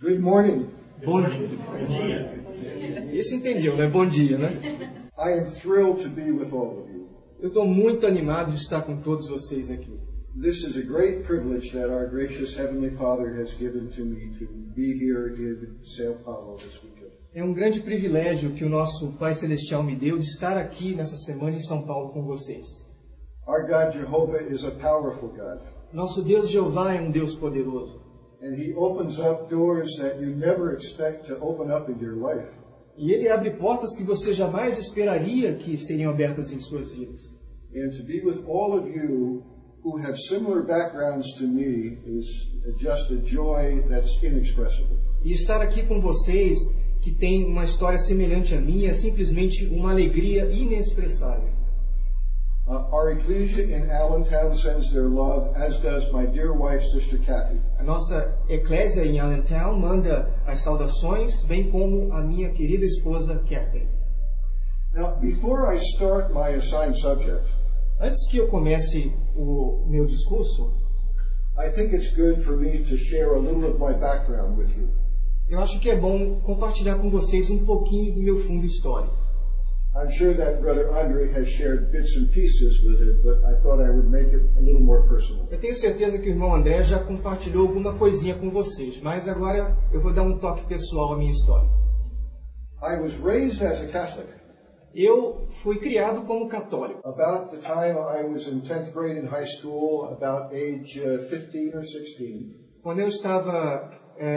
Good morning. Bom dia. Esse entendeu, né? Bom dia, né? I am thrilled to be with all of you. Eu estou muito animado de estar com todos vocês aqui. This is a great privilege that our gracious Heavenly Father has given to me to be here in São Paulo this weekend. É um grande privilégio que o nosso Pai Celestial me deu de estar aqui nessa semana em São Paulo com vocês. Our God Jehovah is a powerful God. Nosso Deus Jeová é um Deus poderoso. And He opens up doors that you never expect to open up in your life. E Ele abre portas que você jamais esperaria que seriam abertas em suas vidas. And to be with all of you who have similar backgrounds to me is just a joy that's inexpressible. E estar aqui com vocês, que têm uma história semelhante à minha, é simplesmente uma alegria inexpressável. Our ecclesia in Allentown sends their love, as does my dear wife, Sister Kathy. A nossa eclésia em Allentown manda as saudações, bem como a minha querida esposa, Catherine. Now, before I start my assigned subject, Antes que eu comece o meu discurso, I think it's good for me to share a little of my background with you. eu acho que é bom compartilhar com vocês um pouquinho do meu fundo histórico. I'm sure that Brother Andre has shared bits and pieces with it, but I thought I would make it a little more personal. Eu tenho certeza que o irmão André já compartilhou alguma coisinha com vocês, mas agora eu vou dar um toque pessoal à minha história. I was raised as a Catholic. Eu fui criado como católico. About the time I was in 10th grade in high school, about age 15 or 16, Quando eu estava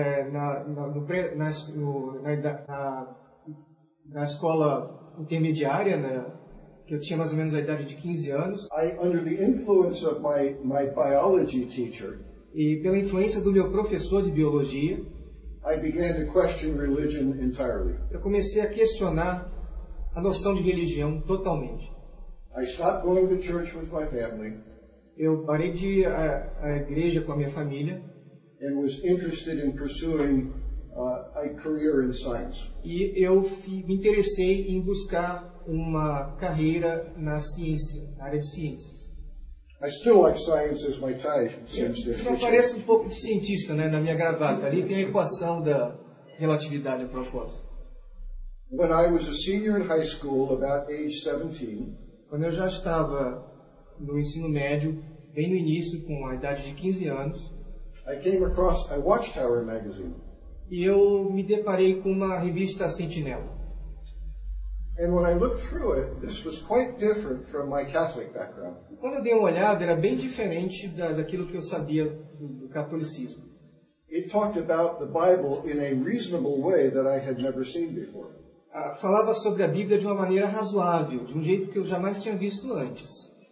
na escola intermediária, né, que eu tinha mais ou menos a idade de 15 anos, under the influence of my biology teacher, e pela influência do meu professor de biologia, I began to question religion entirely. eu comecei a questionar a noção de religião totalmente. I stopped going to church with my family Eu parei de ir à igreja com a minha família and was interested in pursuing a career in science. e eu me interessei em buscar uma carreira na ciência, na área de ciências. I still like science as my tie seems to Isso parece um pouco de cientista, né, na minha gravata. Ali tem a equação da relatividade a propósito. When I was a senior in high school, about age 17, Quando eu já estava no ensino médio, bem no início, com a idade de 15 anos, I came across a Watchtower magazine. e eu me deparei com uma revista Sentinela. And when I looked through it, this was quite different from my Catholic background. Quando eu dei uma olhada, era bem diferente daquilo que eu sabia do catolicismo. It talked about the Bible in a reasonable way that I had never seen before. Falava sobre a Bíblia de uma maneira razoável, de um jeito que eu jamais tinha visto antes.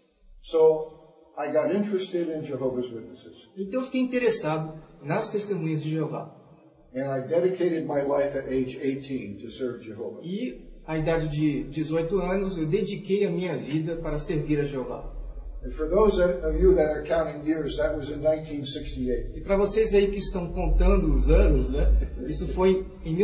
So I got interested in Jehovah's Witnesses. Então eu fiquei interessado nas testemunhas de Jeová. And I dedicated my life at age 18 to serve Jehovah. E, à idade de 18 anos, eu dediquei a minha vida para servir a Jeová. And for those of you that are counting years, that was in 1968. E para vocês aí que estão contando os anos, né? Isso foi em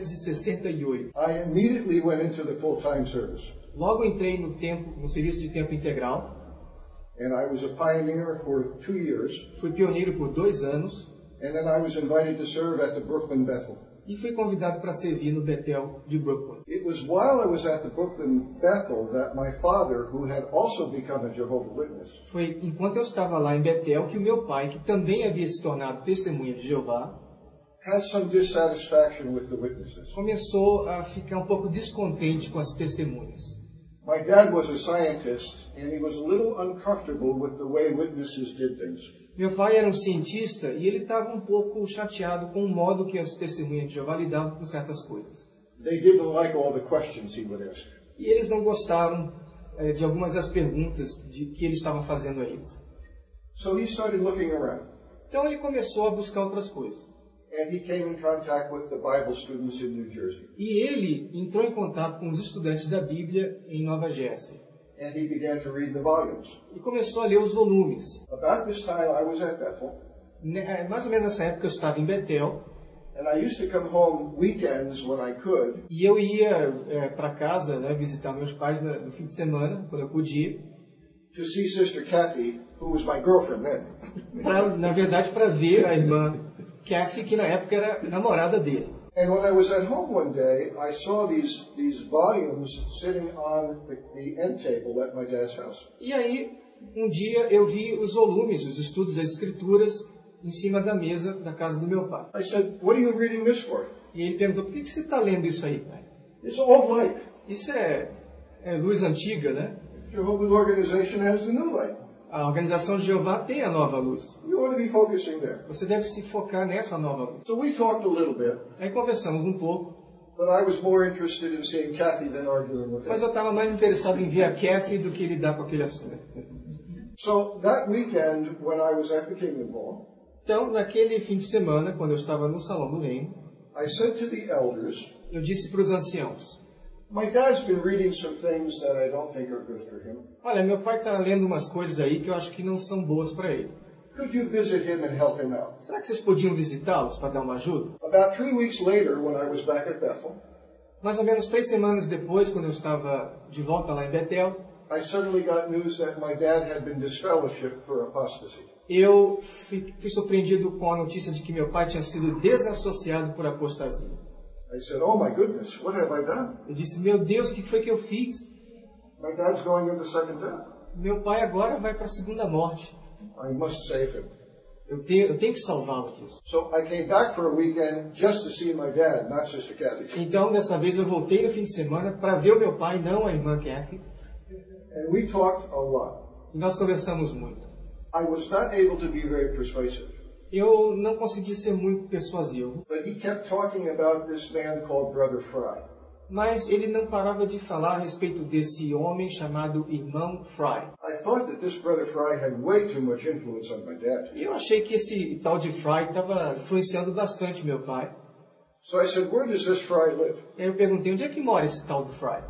1968. I immediately went into the full-time service. Logo entrei no serviço de tempo integral. And I was a pioneer for 2 years. Fui pioneiro por 2 anos. And then I was invited to serve at the Brooklyn Bethel. E fui convidado para servir no Bethel de Brooklyn. It was while I was at the Brooklyn Bethel that my father, who had also become a Jehovah's Witness, Foi enquanto eu estava lá em Bethel que o meu pai, que também havia se tornado testemunha de Jeová, had some dissatisfaction with the witnesses. começou a ficar um pouco descontente com as testemunhas. My dad was a scientist, and he was a little uncomfortable with the way witnesses did things. Meu pai era um cientista e ele estava um pouco chateado com o modo que as testemunhas de Jeová lidavam com certas coisas. They didn't like all the questions he would ask. E eles não gostaram de algumas das perguntas que ele estava fazendo a eles. So he started looking around, Então ele começou a buscar outras coisas. and he came in contact with the Bible students in New Jersey. E ele entrou em contato com os estudantes da Bíblia em Nova Jersey. And he began to read the volumes. E começou a ler os volumes. About this time, I was at Bethel, Mais ou menos nessa época eu estava em Bethel. and I used to come home weekends when I could, E eu ia para casa, né, visitar meus pais no fim de semana, quando eu podia. to see Sister Kathy, who was my girlfriend then. Na verdade, para ver a irmã Kathy, que na época era namorada dele. And when I was at home one day, I saw these volumes sitting on the end table at my dad's house. E aí, um dia eu vi os volumes, os estudos das escrituras, em cima da mesa da casa do meu pai. I said, "What are you reading this for?" E ele perguntou, por que você está lendo isso aí, pai? It's old light. Isso é luz antiga, né? Jehovah's organization has the new light. A organização de Jeová tem a nova luz. You ought to be focusing there. Você deve se focar nessa nova luz. So we talked a little bit, Aí conversamos um pouco, but I was more interested in seeing Kathy than arguing with mas him. eu estava mais interessado em ver a Kathy do que lidar com aquele assunto. So that weekend, when I was at the Kingdom Hall, Então, naquele fim de semana, quando eu estava no Salão do Reino, I said to the elders, eu disse para os anciãos, "My dad's been reading some things that I don't think are good for him. olha, meu pai está lendo umas coisas aí que eu acho que não são boas para ele. Could you visit him and help him out?" Será que vocês podiam visitá-los para dar uma ajuda? About 3 weeks later, when I was back at Bethel, Mais ou menos 3 semanas depois, quando eu estava de volta lá em Betel, I suddenly got news that my dad had been disfellowshipped for apostasy. eu fui surpreendido com a notícia de que meu pai tinha sido desassociado por apostasia. I said, "Oh my goodness, what have I done? Eu disse, meu Deus, o que foi que eu fiz? My dad's going into second death. Meu pai agora vai para a segunda morte. I must save him." Eu tenho que salvá-lo disso. So I came back for a weekend just to see my dad, not Sister Kathy. Então, dessa vez, eu voltei no fim de semana para ver o meu pai, não a irmã Kathy. And we talked a lot. E nós conversamos muito. I was not able to be very persuasive, Eu não consegui ser muito persuasivo, but he kept talking about this man called Brother Fry. mas ele não parava de falar a respeito desse homem chamado Irmão Fry. I thought that this Brother Fry had way too much influence on my dad. E eu achei que esse tal de Fry estava influenciando bastante meu pai. So I said, "Where does this Fry live?" E aí eu perguntei, onde é que mora esse tal do Fry?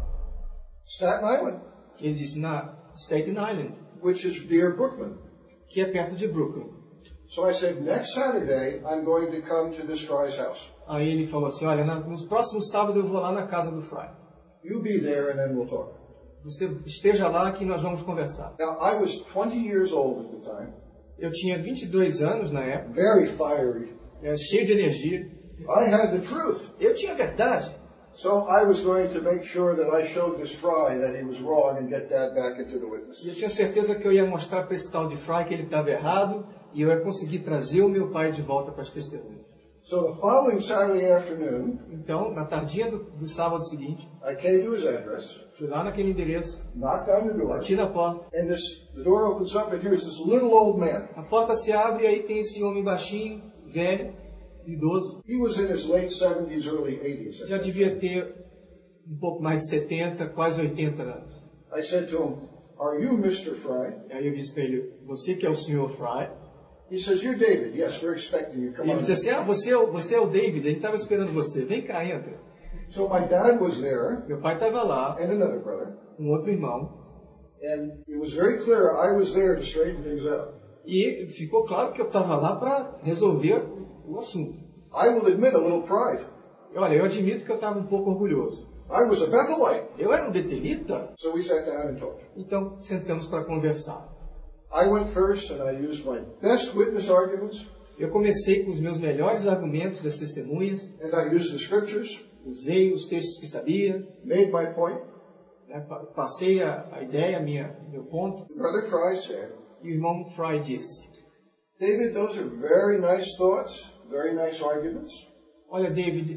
Staten Island, Ele disse, na Staten Island, which is near Brooklyn. que é perto de Brooklyn. So I said, "Next Saturday, I'm going to come to this Fry's house. Aí ele falou assim, olha, nos próximos sábados eu vou lá na casa do Fry. You be there and then we'll talk." Você esteja lá que nós vamos conversar. Now, I was 20 years old at the time, Eu tinha 22 anos na época, very fiery. cheio de energia. I had the truth. Eu tinha verdade. So I was going to make sure that I showed this Fry that he was wrong and get Dad back into the E eu witnesses. tinha certeza que eu ia mostrar para esse tal de Fry que ele estava errado e eu ia conseguir trazer o meu pai de volta para as testemunhas. So the following Saturday afternoon, Então, na tardinha do sábado seguinte, I came to his address, fui lá naquele endereço, knocked on the door, bati na porta. and the door opens up and here's this little old man. A porta se abre e aí tem esse homem baixinho, velho, idoso. He was in his late 70s, early 80s. Já devia ter um pouco mais de 70, quase 80 anos. I said to him, "Are you Mr. Fry?" E aí eu disse para ele, você que é o Sr. Fry? He says, "You're David. Yes, we're expecting you. E Come ele on." disse assim, você é o David, a gente estava esperando você, vem cá, entra. So my dad was there Meu pai estava lá, and another brother. um outro irmão, And it was very clear I was there to straighten things out. e ficou claro que eu estava lá para resolver o assunto. I will admit a little pride. Olha, eu admito que eu estava um pouco orgulhoso. I was a Bethelite. Eu era um betelita, So we sat down and talked. então sentamos para conversar. I went first and I used my best witness arguments Eu comecei com os meus melhores argumentos das testemunhas, and I used the scriptures, usei os textos que sabia, made my point. né, passei a ideia, meu ponto, Brother Fry said, e o irmão Fry disse, "David, those are very nice thoughts, very nice arguments. olha David,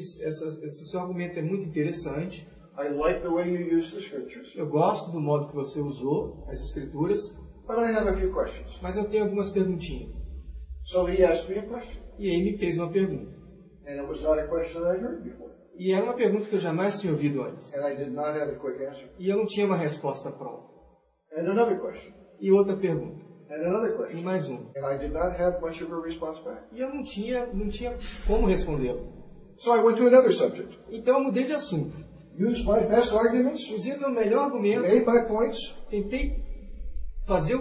esse seu argumento é muito interessante, I like the way you use the scriptures, eu gosto do modo que você usou as escrituras, but I have a few questions." mas eu tenho algumas perguntinhas. So he asked me a question, E aí me fez uma pergunta. and it was not a question I'd heard before, E era uma pergunta que eu jamais tinha ouvido antes. and I did not have a quick answer. E eu não tinha uma resposta pronta. And another question, E outra pergunta. and another E question, mais uma. and I did not have much of a response back. E eu não tinha como respondê-lo. So I went to another subject, Então eu mudei de assunto. used my best arguments, Usei meu melhor argumento, made my points. tentei fazer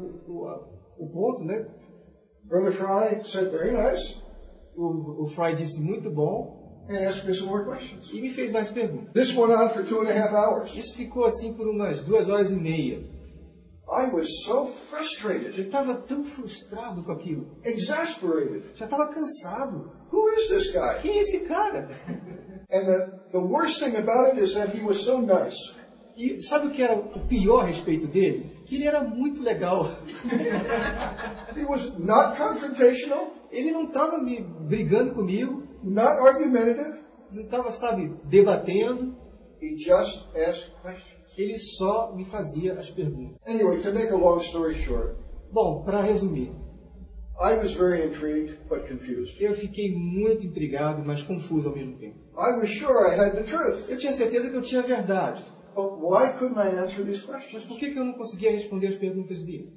o ponto, né? Brother Fry said, "Very nice," O Fry disse muito bom and asked me some more questions. e me fez mais perguntas. This went on for 2.5 hours. Isso ficou assim por umas 2 horas e meia. I was so frustrated, Eu estava tão frustrado com aquilo. exasperated. Já estava cansado. Who is this guy? Quem é esse cara? And the worst thing about it is that he was so nice. E sabe o que era o pior a respeito dele? Que ele era muito legal. He was not confrontational, Ele não estava me brigando comigo, not argumentative. não estava, sabe, debatendo. He just asked questions. Ele só me fazia as perguntas. Anyway, to make a long story short, Bom, para resumir, I was very intrigued but confused. eu fiquei muito intrigado, mas confuso ao mesmo tempo. I was sure I had the truth, Eu tinha certeza que eu tinha a verdade, but why couldn't I answer these mas questions? por que eu não conseguia responder as perguntas dele?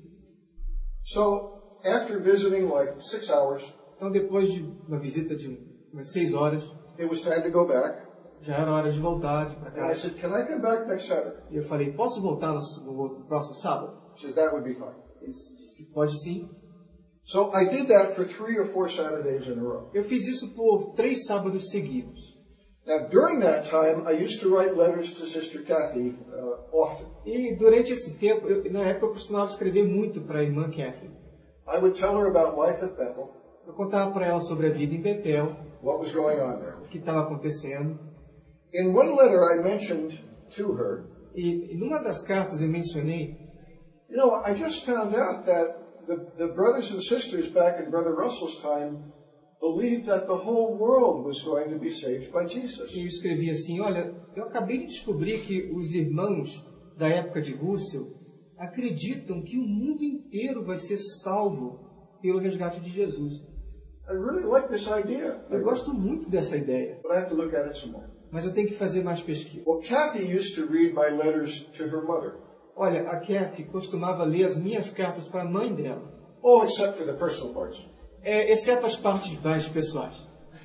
So, after visiting like 6 hours, Então, depois de uma visita de umas 6 horas, it was time to go back. já era hora de voltar para And I casa. said, can I come back next Saturday? E eu falei, posso voltar no próximo sábado? He said, that would be fine. Ele disse que pode sim. So I did that for 3 or 4 Saturdays in a row. Eu fiz isso por 3 sábados seguidos. Now, during that time, I used to write letters to Sister Kathy often. E durante esse tempo, na época eu costumava escrever muito para a irmã Kathy. I would tell her about life at Bethel, Eu contava para ela sobre a vida em Betel, what was going on there. o que estava acontecendo. In one letter, I mentioned to her, E numa das cartas eu mencionei, you know, I just found out that the brothers and sisters back in Brother Russell's time believed that the whole world was going to be saved by Jesus. eu escrevi assim, olha, eu acabei de descobrir que os irmãos da época de Russell acreditam que o mundo inteiro vai ser salvo pelo resgate de Jesus. I really like this idea, Eu gosto muito dessa ideia, but I have to look at it some more. mas eu tenho que fazer mais pesquisa. Well, Kathy used to read my letters to her mother. Olha, a Kathy costumava ler as minhas cartas para a mãe dela, Oh, except for the personal parts. exceto as partes mais pessoais.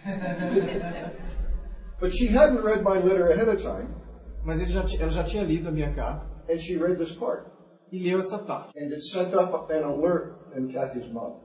But she hadn't read my letter ahead of time, Mas ela já tinha lido a minha carta and she read this part. e leu essa parte. And it sent up an alert in Kathy's mom.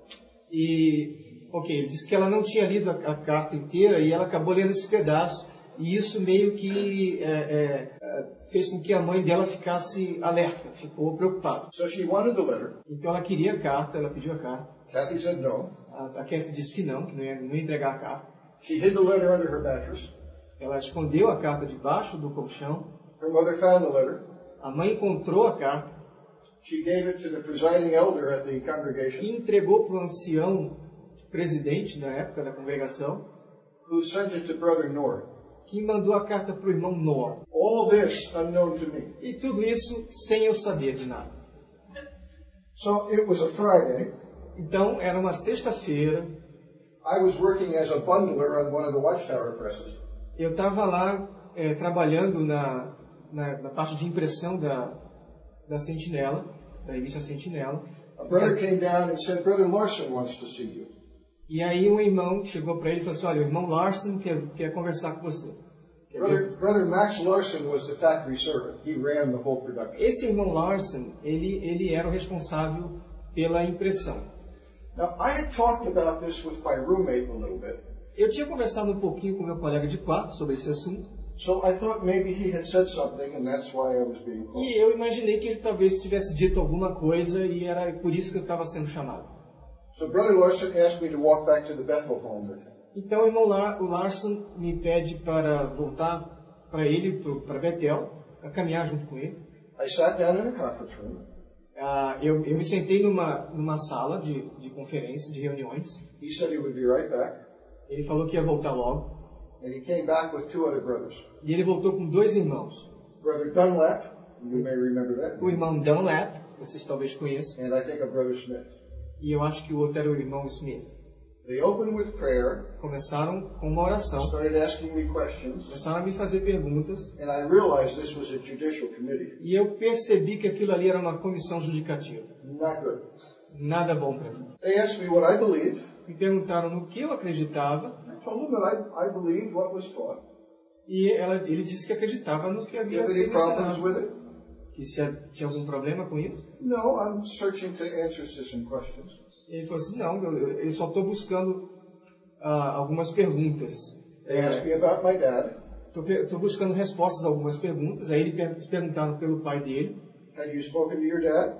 E, ele disse que ela não tinha lido a carta inteira e ela acabou lendo esse pedaço. E isso meio que fez com que a mãe dela ficasse alerta, ficou preocupada. So she wanted the letter. Então ela queria a carta, ela pediu a carta. Kathy said no. A Kathy disse que não ia entregar a carta. She hid the letter under her mattress. Ela escondeu a carta debaixo do colchão. Her mother found the letter. A mãe encontrou a carta She gave it to the presiding elder at the congregation, e entregou para o ancião presidente da época da congregação, who sent it to Brother Nord. que mandou a carta para o irmão Nor. All this unknown to me. E tudo isso sem eu saber de nada. So it was a Friday. Então, era uma sexta-feira, I was working as a bundler on one of the Watchtower presses. eu estava lá trabalhando na parte de impressão da Sentinela, da revista Sentinela. A brother came down and said, Brother Larson wants to see you. E aí um irmão chegou para ele e falou assim, olha, o irmão Larson quer conversar com você. Brother Max Larson was the factory servant. He ran the whole production. Esse irmão Larson, ele era o responsável pela impressão. Now, I had talked about this with my roommate a little bit. Eu tinha conversado um pouquinho com meu colega de quarto sobre esse assunto. So I thought maybe he had said something and that's why I was being called. E eu imaginei que ele talvez tivesse dito alguma coisa e era por isso que eu estava sendo chamado. So Brother Larson asked me to walk back to the Bethel home with him. Então o irmão o Larson me pede para voltar para ele, para Betel, a caminhar junto com ele. I sat down in a conference room. Eu me sentei numa sala de conferência, de reuniões. He said he would be right back. Ele falou que ia voltar logo. And he came back with 2 other brothers. E ele voltou com 2 irmãos. Brother Dunlap, you may remember that. O irmão Dunlap, vocês talvez conheçam. And I think a Brother Smith. E eu acho que o outro era o irmão Smith. They opened with prayer. Começaram com uma oração. Started asking me questions. Começaram a me fazer perguntas. And I realized this was a judicial committee. E eu percebi que aquilo ali era uma comissão judicativa. Not good. Nada bom para mim. They asked me what I believed. Me perguntaram no que eu acreditava. I told them that I believed what was taught. E ele disse que acreditava no que Do you havia have any sido problems ensinado. with it? Que se tinha algum problema com isso. No, I'm searching to answers to some questions. Ele falou assim, não, eu só estou buscando algumas perguntas. They asked me about my dad. Estou buscando respostas a algumas perguntas. Aí eles perguntaram pelo pai dele. Had you spoken to your dad?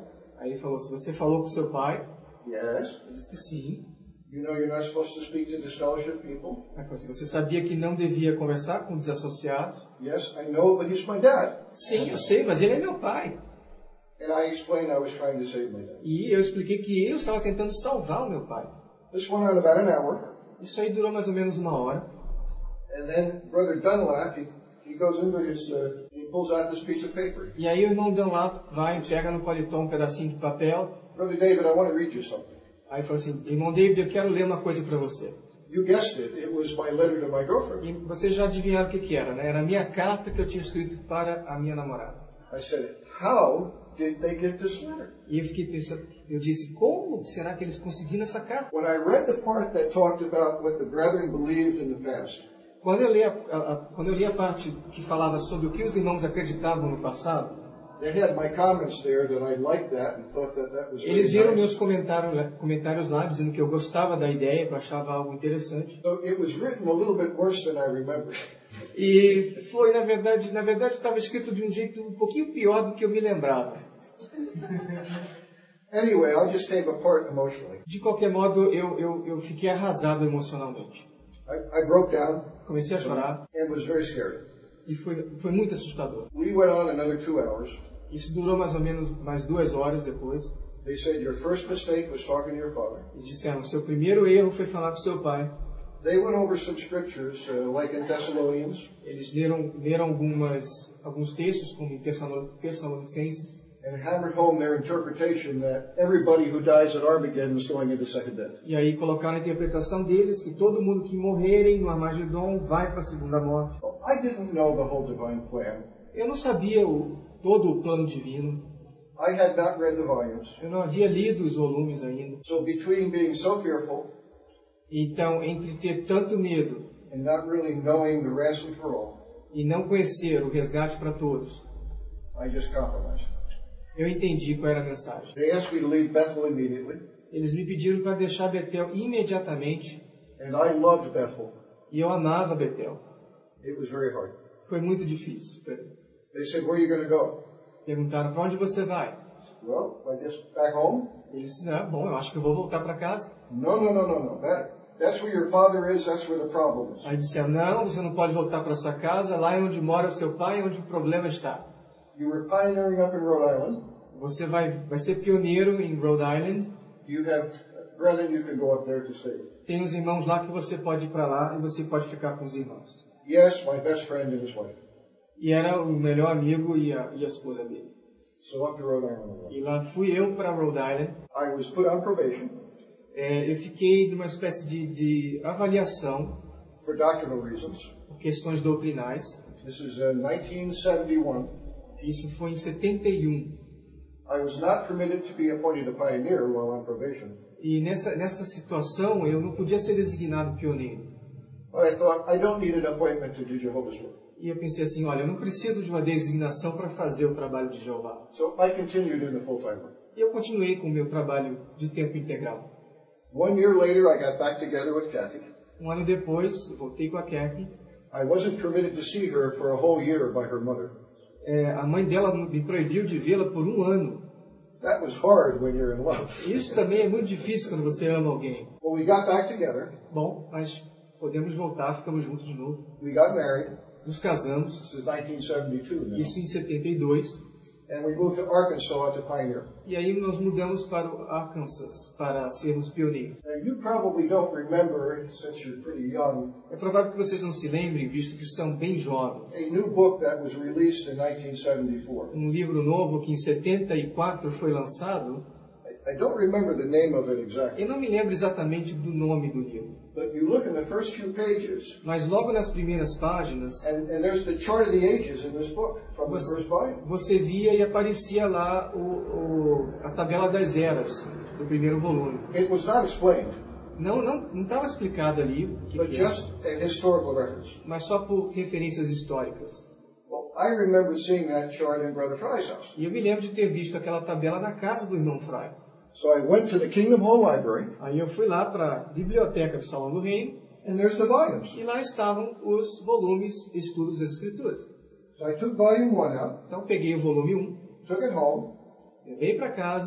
Aí ele falou, se você falou com seu pai, Yes. eu disse que sim. You know you're not supposed to speak to disfellowship people? Aí ele falou assim, você sabia que não devia conversar com desassociados? Yes, I know, but he's my dad. Sim, eu sei, mas ele é meu pai. And I explained I was trying to save my dad. E eu expliquei que eu estava tentando salvar o meu pai. This went on about an hour. Isso aí durou mais ou menos 1 hora. And then Brother Dunlap, he goes into his, he pulls out this piece of paper. E aí o irmão Dunlap vai e pega no paletó um pedacinho de papel. Brother David, I want to read you something. Aí falou assim, irmão David, eu quero ler uma coisa para você. You guessed it. It was my letter to my girlfriend. E vocês já adivinharam o que era, né? Era a minha carta que eu tinha escrito para a minha namorada. I said, how did they get this letter? E eu fiquei pensando, eu disse, como será que eles conseguiram essa carta? When I read the part that talked about what the brethren believed in the past, Quando eu li a parte que falava sobre o que os irmãos acreditavam no passado, they had my comments there that I liked that and thought that that was eles very viram nice. meus comentários lá, dizendo que eu gostava da ideia, que eu achava algo interessante. So it was written a little bit worse than I remember. E foi, na verdade estava escrito de um jeito um pouquinho pior do que eu me lembrava. Anyway, I just came apart emotionally. De qualquer modo, eu fiquei arrasado emocionalmente. I broke down Comecei a chorar and was very scared. e foi muito assustador. We went on another 2 hours. Isso durou mais ou menos mais 2 horas depois. They said your first mistake was talking to your father. Eles disseram, seu primeiro erro foi falar com seu pai. They went over some scriptures, like in Thessalonians, Eles leram alguns textos, como em Tessalonicenses, and hammered home their interpretation that everybody who dies at Armageddon is going into second death. e aí colocaram a interpretação deles que todo mundo que morrerem no Armagedon vai para a segunda morte. Well, I didn't know the whole divine plan. Eu não sabia todo o plano divino. I had not read the volumes. Eu não havia lido os volumes ainda. So between being so fearful Então, entre ter tanto medo and not really knowing the ransom for all, e não conhecer o resgate para todos, I just compromised. eu entendi qual era a mensagem. They asked me to leave Bethel immediately, Eles me pediram para deixar Betel imediatamente, and I loved Bethel. e eu amava Betel. It was very hard. Foi muito difícil para mim. They said, where are you going to go? Perguntaram, para onde você vai? Well, I guess back home? Ele disse, não, bom, eu acho que eu vou voltar para casa. No. That's where your father is, that's where the problem is. Aí disseram, não, você não pode voltar para sua casa, lá é onde mora o seu pai, é onde o problema está. You were pioneering up in Rhode Island. Você vai ser pioneiro em Rhode Island. You have brethren you can go up there to stay with. Tem uns irmãos lá que você pode ir para lá e você pode ficar com os irmãos. Yes, my best friend and his wife. E era o melhor amigo e a esposa dele. So up to Rhode Island. E lá fui eu para Rhode Island. I was put on probation Eu fiquei numa espécie de avaliação for doctrinal reasons. por questões doutrinais. This is 1971. Isso foi em 71. I was not permitted to be appointed a pioneer while on probation. E nessa situação eu não podia ser designado pioneiro. But I thought, I don't need an appointment to do Jehovah's work. E eu pensei assim, olha, eu não preciso de uma designação para fazer o trabalho de Jeová. So I continued in the full-time work. E eu continuei com o meu trabalho de tempo integral. 1 year later, I got back together with Kathy. 1 ano depois, eu voltei com a Kathy. I wasn't permitted to see her for a whole year by her mother. A mãe dela me proibiu de vê-la por 1 ano. That was hard when you're in love. Isso também é muito difícil quando você ama alguém. Well, we got back together. Bom, mas podemos voltar, ficamos juntos de novo. We got married. Nos casamos, This is 1972 now. isso em 72. And we moved to Arkansas to pioneer. E aí nós mudamos para o Arkansas para sermos pioneiros. And you probably don't remember, since you're pretty young, É provável que vocês não se lembrem, visto que são bem jovens. a new book that was released in 1974. Um livro novo que em 74 foi lançado. I don't remember the name of it exactly. Eu não me lembro exatamente do nome do livro. But you look in the first few pages, Mas logo nas primeiras páginas, and there's the chart of the ages in this book from the first volume. você via e aparecia lá a tabela das eras do primeiro volume. It was not explained, Não estava explicado ali o que but que era, just a historical reference. mas só por referências históricas. Well, I remember seeing that chart in Brother Fry's house. E eu me lembro de ter visto aquela tabela na casa do irmão Fry. So I went to the Kingdom Hall Library, Aí eu fui lá para a biblioteca do Salão do Reino and there's the volumes. e lá estavam os volumes Estudos das Escrituras. So I took volume 1 out, Então peguei o volume 1, took it home, levei para casa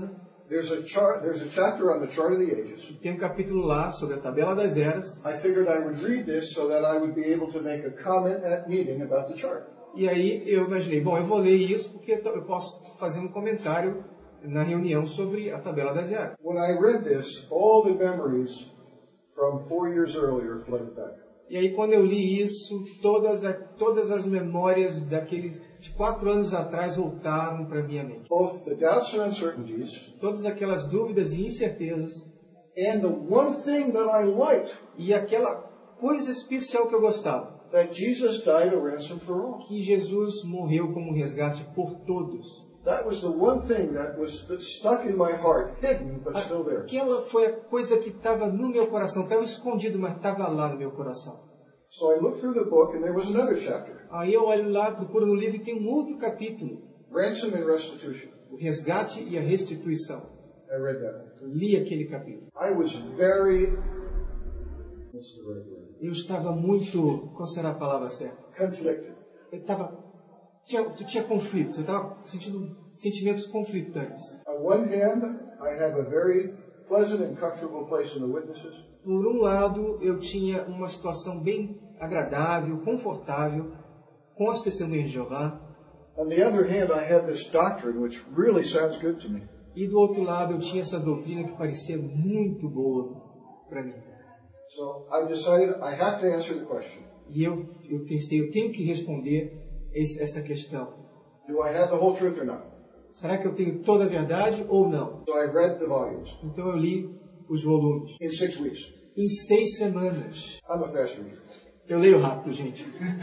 there's a chapter on the chart of the ages. Tem um capítulo lá sobre a tabela das eras. I figured I would read this so that I would be able to make a comment at meeting about the chart. E aí eu imaginei, bom, eu vou ler isso porque eu posso fazer um comentário na reunião sobre a tabela das eras. When I read this, all the memories from 4 years earlier flooded back. E aí quando eu li isso, todas as memórias daqueles de 4 anos atrás voltaram para minha mente. Both the doubts and uncertainties, Todas aquelas dúvidas e incertezas, and the one thing that I liked, e aquela coisa especial que eu gostava, that Jesus died a ransom for all. que Jesus morreu como resgate por todos. That was the one thing that was stuck in my heart, hidden but still there. Aquela foi a coisa que estava no meu coração, estava escondido, mas estava lá no meu coração. So I looked through the book and there was another chapter, Aí eu olho lá, procuro no livro e tem um outro capítulo, ransom and restitution. o resgate e a restituição. I read that. Eu li aquele capítulo. I was very, what's the right word? Eu estava muito, qual será a palavra certa? Conflicted. Tu tinha conflitos, eu estava sentindo sentimentos conflitantes. On one hand, I have a very pleasant and comfortable place in the witnesses. Por um lado, eu tinha uma situação bem agradável, confortável, com as testemunhas de Jeová. On the other hand, I have this doctrine which really sounds good to me. E do outro lado, eu tinha essa doutrina que parecia muito boa para mim. So I decided I have to answer the question. E eu pensei, eu tenho que responder essa questão. Do I have the whole truth or not? Será que eu tenho toda a verdade ou não? So I read the volumes Então eu li os volumes. in 6 weeks. Em 6 semanas. I'm a fast reader. Eu leio rápido, gente.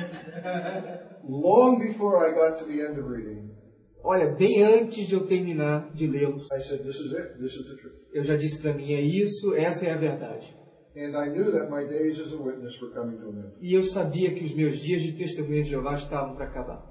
Long before I got to the end of reading, Olha, bem antes de eu terminar de lê-los, I said, this is it. This is the truth. eu já disse para mim, é isso, essa é a verdade. And I knew that my days as a witness were coming to an end. E eu sabia que os meus dias de testemunha de Jeová estavam para acabar.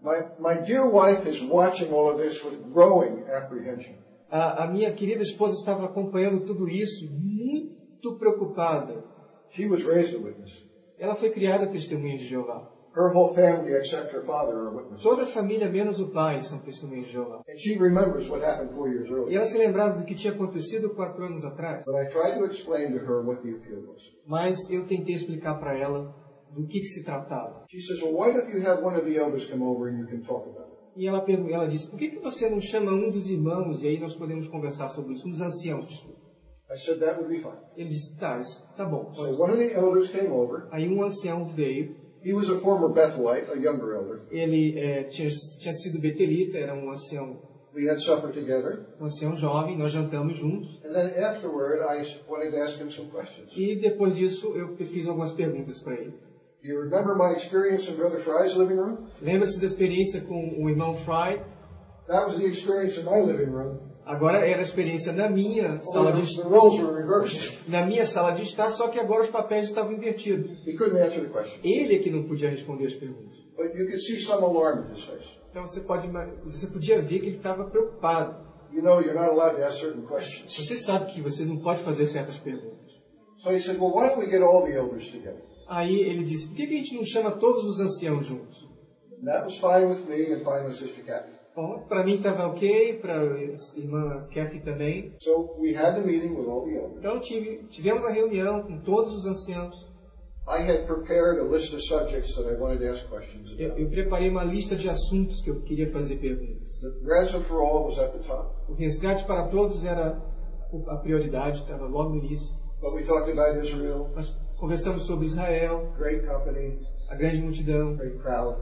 My dear wife is watching all of this with growing apprehension. A minha querida esposa estava acompanhando tudo isso, muito preocupada. She was raised a witness. Ela foi criada testemunha de Jeová. Her whole family, except her father, are witnesses. Toda a família, menos o pai, são testemunhas de Jeová. And she remembers what happened 4 years E earlier. ela se lembrava do que tinha acontecido 4 anos atrás. But I tried to explain to her what the appeal was. Mas eu tentei explicar para ela do que se tratava. She says, well, why don't you have one of the elders come over and you can talk about it? E ela disse, por que você não chama um dos irmãos e aí nós podemos conversar sobre isso, um dos anciãos? I said, that would be fine. Ele disse, tá, isso tá bom. So one of the elders came over. Aí um ancião veio. He was a former Bethelite, a younger elder. Ele tinha sido betelita, era um ancião supper together. Um ancião jovem, nós jantamos juntos. And then afterward, I wanted to ask him some questions. E depois disso, eu fiz algumas perguntas para ele. Do you remember my experience in Brother Fry's living room? Lembra-se da experiência com o irmão Fry? That was the experience in my living room. Agora era a experiência na minha sala de The roles were reversed. na minha sala de estar, só que agora os papéis estavam invertidos. He couldn't answer the question. Ele é que não podia responder as perguntas. But you could see some alarm in his face. Então você podia ver que ele estava preocupado. You know you're not allowed to ask certain questions. Você sabe que você não pode fazer certas perguntas. So he said, well, why don't we get all the elders together? Aí ele disse, por que a gente não chama todos os anciãos juntos? And that was fine with me and fine with Sister Kathy. Bom, para mim estava ok, para a irmã Kathy também. So we had the meeting with all the elders. Então tivemos a reunião com todos os anciãos. I had prepared a list of subjects that I wanted to ask questions about. Eu preparei uma lista de assuntos que eu queria fazer perguntas. The ransom for all was at the top. O resgate para todos era a prioridade, estava logo no início. But we talked about Israel, Nós conversamos sobre Israel, great company, a grande multidão, great crowd,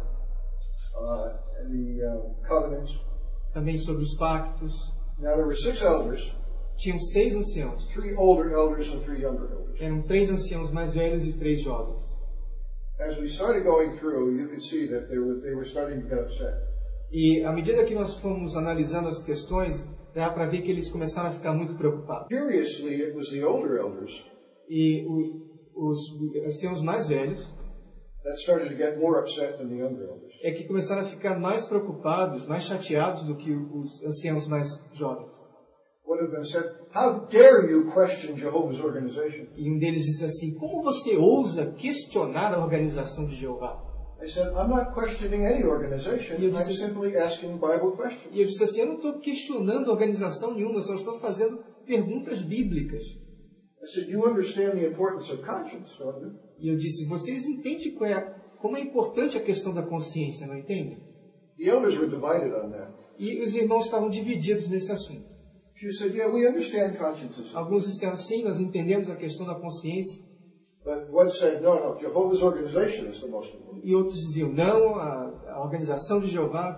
and the covenants. também sobre os pactos. Now there were 6 elders, Tinham 6 anciãos. 3 older elders and 3 younger elders. Eram 3 anciãos mais velhos e 3 jovens. As we started going through, you could see that they were starting to get upset. E à medida que nós fomos analisando as questões, dá para ver que eles começaram a ficar muito preocupados. Curiously, it was the older elders E os anciãos mais velhos that started to get more upset than the younger elders. é que começaram a ficar mais preocupados, mais chateados do que os anciãos mais jovens. One of them said, how dare you question Jehovah's organization? E um deles disse assim, como você ousa questionar a organização de Jeová? I I said, I'm not questioning any organization. I'm simply asking Bible questions. E eu disse assim, eu não estou questionando organização nenhuma, só estou fazendo perguntas bíblicas. I said, you understand the importance of conscience, don't you? E eu disse, vocês entendem como é importante a questão da consciência, não entendem? The elders were divided on that. E os irmãos estavam divididos nesse assunto. She said, yeah, we understand conscience. Alguns disseram, sim, nós entendemos a questão da consciência. But one said, no, Jehovah's organization is the most important. E outros diziam, não, a organização de Jeová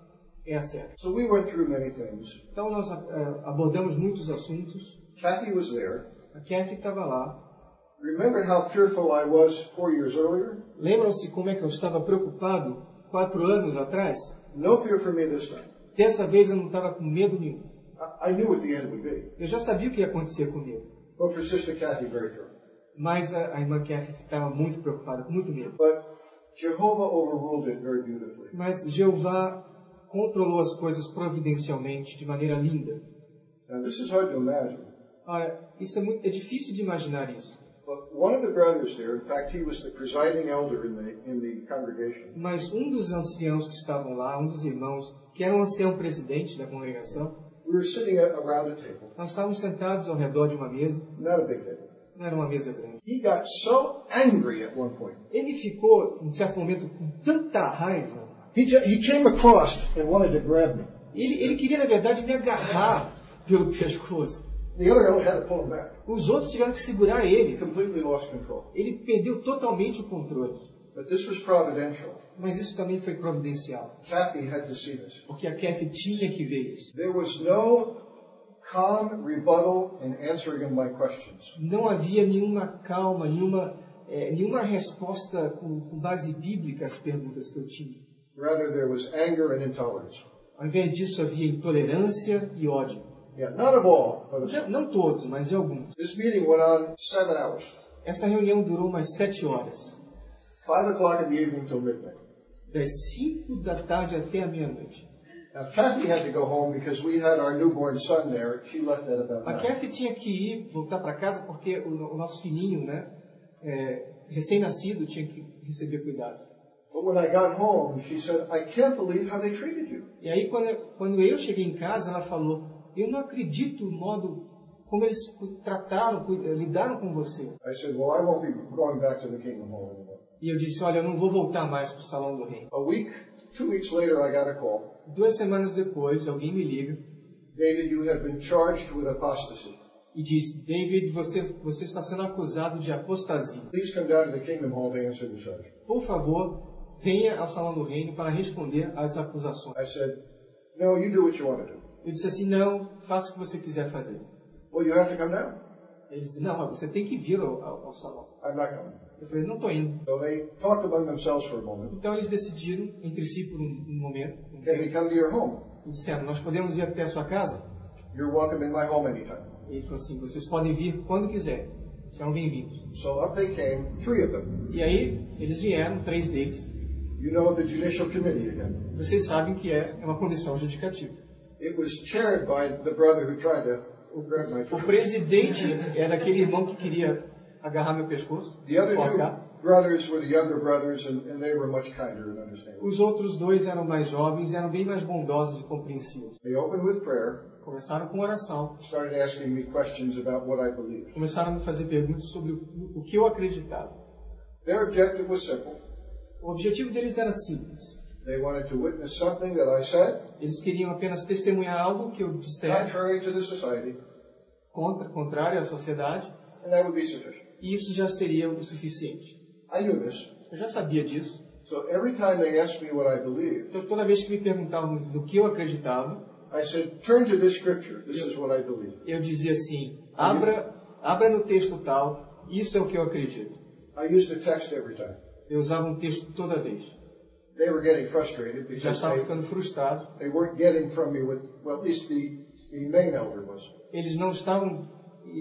é a certa. So we went through many things. Então nós abordamos muitos assuntos. Kathy was there. A Kathy estava lá. Remember how fearful I was 4 years earlier? Lembram-se como é que eu estava preocupado 4 anos atrás? No fear for me this time. Dessa vez eu não estava com medo nenhum. I knew what the end would be. Eu já sabia o que ia acontecer comigo. But for Sister Kathy, very fearful. Mas a irmã Kathy estava muito preocupada, com muito medo. But Jehovah overruled it very beautifully. Mas Jeová controlou as coisas providencialmente, de maneira linda. Now this is hard to imagine. Olha, isso é difícil de imaginar isso. But one of the brothers there, in fact, he was the presiding elder in the congregation. Mas um dos anciãos que estavam lá, um dos irmãos, que era um ancião presidente da congregação, We were sitting around a table. nós estávamos sentados ao redor de uma mesa. Not a big table. Não era uma mesa grande. He got so angry at one point. Ele ficou, em certo momento, com tanta raiva. He came across and wanted to grab me. Ele queria, na verdade, me agarrar pelo pescoço. The other elder had to pull him back. Os outros tiveram que segurar ele. He completely lost control. Ele perdeu totalmente o controle. But this was providential. Mas isso também foi providencial. Kathy had to see this. Porque a Kathy tinha que ver isso. There was no calm rebuttal in answering my questions. Não havia nenhuma calma, nenhuma resposta com base bíblica às perguntas que eu tinha. Rather, there was anger and intolerance. Ao invés disso, havia intolerância e ódio. Yeah, not of all, but of some. Não todos, mas de alguns. This meeting went on 7 hours. Essa reunião durou umas 7 horas. 5 o'clock in the evening till midnight. Das 5 da tarde até a meia-noite. Now, Kathy had to go home because we had our newborn son there. She left at about A 9. Kathy tinha que voltar para casa porque o nosso filhinho, recém-nascido, tinha que receber cuidado. But when I got home, she said, I can't believe how they treated you. E aí, quando eu cheguei em casa, ela falou, eu não acredito no modo como eles lidaram com você. I said, well, I won't be going back to the Kingdom Hall anymore. E eu disse, olha, eu não vou voltar mais para o Salão do Reino. 2 weeks later, I got a call. 2 semanas depois, alguém me liga David, you have been charged with apostasy. e diz, David, você está sendo acusado de apostasia. Please come down to the Kingdom Hall to answer the charge. Por favor, venha ao Salão do Reino para responder às acusações. I said, no, you do what you want to do. Eu disse assim, não, faça o que você quiser fazer. Well, you have to come down. Ele disse, não, mas você tem que vir ao salão. I'm not coming. Eu falei, não estou indo. So they talked among themselves for a moment. Então eles decidiram entre si por um momento. Can we come to your home? E disseram, nós podemos ir até a sua casa? You're welcome in my home anytime. E ele falou assim, vocês podem vir quando quiserem. Serão bem-vindos. So up they came, 3 of them. E aí, eles vieram, 3 deles. You know the Judicial Committee again. Vocês sabem que é uma comissão judicativa. It was chaired by the brother who tried to grab my O foot. presidente era aquele irmão que queria agarrar meu pescoço. The other Cortar. 2 brothers were the younger brothers, and they were much kinder and understanding. Os outros 2 eram mais jovens, eram bem mais bondosos e compreensivos. They opened with prayer, Começaram com oração. started asking me questions about what I believed. Começaram a me fazer perguntas sobre o que eu acreditava. Their objective was simple. O objetivo deles era simples. They wanted to witness something that I said, Eles queriam apenas testemunhar algo que eu dissesse contrary to the society, contrário à sociedade, and that would be sufficient. e isso já seria o suficiente. I knew this. Eu já sabia disso. So every time they asked me what I believed, Então, toda vez que me perguntavam no que eu acreditava, I said, turn to this scripture. This is what I believe. eu dizia assim, abra no texto tal, isso é o que eu acredito. I used the text every time. Eu usava um texto toda vez. They were getting frustrated Eu já because estava ficando frustrado. they weren't getting from me what, well, at least the main elder was. Eles não estavam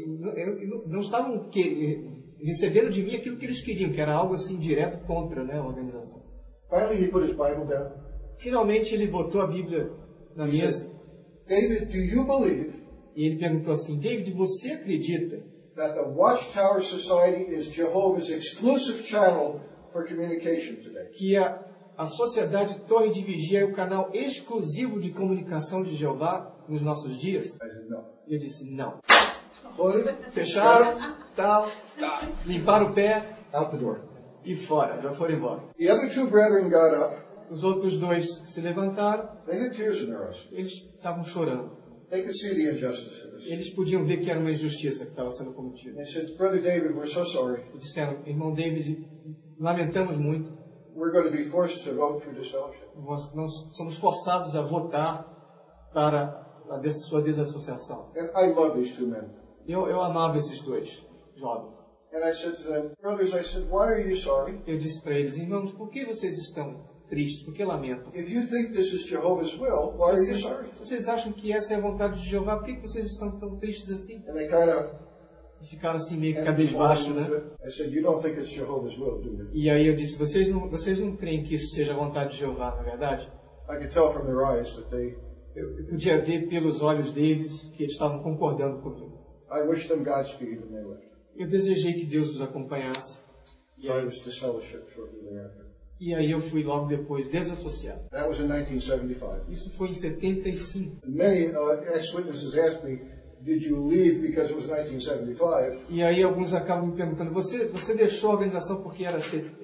recebendo de mim aquilo que eles queriam, que era algo assim direto contra, a organização. Finally, he put his Bible down. Finalmente ele botou a Bíblia na He mesa said, David, do you believe e ele perguntou assim, David, você acredita that the Watchtower Society is Jehovah's exclusive channel for communication today. que a Sociedade Torre de Vigia é o canal exclusivo de comunicação de Jeová nos nossos dias? I said, no. E eu disse, não. Close it, Fecharam, tal, limparam o pé out the door. e fora, já foram embora. The other two brethren got up. Os outros dois se levantaram, They had tears in their eyes. eles estavam chorando. They could see the injustice of this. Eles podiam ver que era uma injustiça que estava sendo cometida. They said, Brother David, we're so sorry. E disseram, irmão David, lamentamos muito, We're going to be forced to vote for disfellowship. nós somos forçados a votar para a sua desassociação. And I love these two men. Eu amava esses dois jovens. And I said to them, brothers, I said, why are you sorry? Eu disse para eles, irmãos, por que vocês estão tristes? Por que lamentam? If you think this is Jehovah's will, why are you Se sorry? vocês acham que essa é a vontade de Jeová, por que vocês estão tão tristes assim? And they kind of E ficaram assim meio que cabisbaixo, né? I said, you don't think it's Jehovah's will, do you? E aí eu disse, vocês não creem que isso seja a vontade de Jeová, na verdade? I could tell from their eyes that Eu podia ver pelos olhos deles que eles estavam concordando comigo. I wished them Godspeed and they left. Eu desejei que Deus os acompanhasse. So I was disfellowship shortly thereafter. E aí eu fui logo depois desassociado. That was in 1975. Isso foi em 75. Many ex-witnesses asked me, did you leave because it was 1975? E aí alguns acabam me perguntando, você deixou a organização porque era